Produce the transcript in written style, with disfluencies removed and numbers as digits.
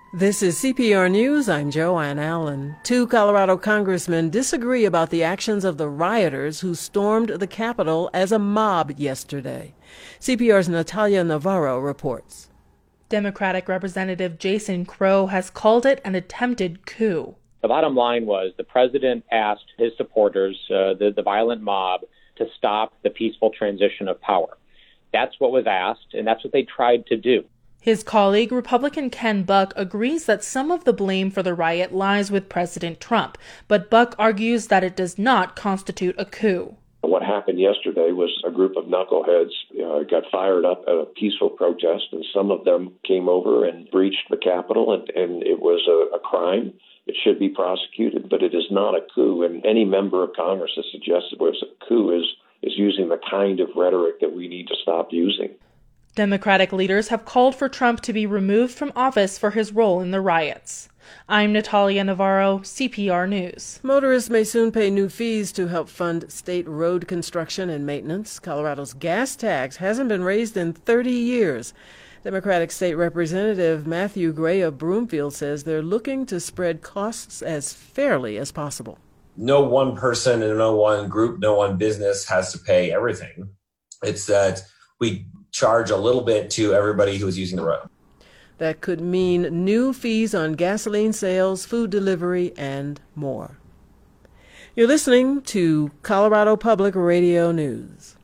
This is CPR News. I'm Joanne Allen. Two Colorado congressmen disagree about the actions of the rioters who stormed the Capitol as a mob yesterday. CPR's Natalia Navarro reports. Democratic Representative Jason Crow has called it an attempted coup. The bottom line was the president asked his supporters, the violent mob, to stop the peaceful transition of power. That's what was asked, and that's what they tried to do. His colleague, Republican Ken Buck, agrees that some of the blame for the riot lies with President Trump, but Buck argues that it does not constitute a coup. What happened yesterday was a group of knuckleheads got fired up at a peaceful protest, and some of them came over and breached the Capitol, and it was a crime. It should be prosecuted, but it is not a coup, and any member of Congress that suggests it was a coup is using the kind of rhetoric that we need to stop using. Democratic leaders have called for Trump to be removed from office for his role in the riots. I'm Natalia Navarro, CPR News. Motorists may soon pay new fees to help fund state road construction and maintenance. Colorado's gas tax hasn't been raised in 30 years. Democratic State Representative Matthew Gray of Broomfield says they're looking to spread costs as fairly as possible. No one person and no one group, no one business has to pay everything. It's that we charge a little bit to everybody who's using the road. That could mean new fees on gasoline sales, food delivery, and more. You're listening to Colorado Public Radio News.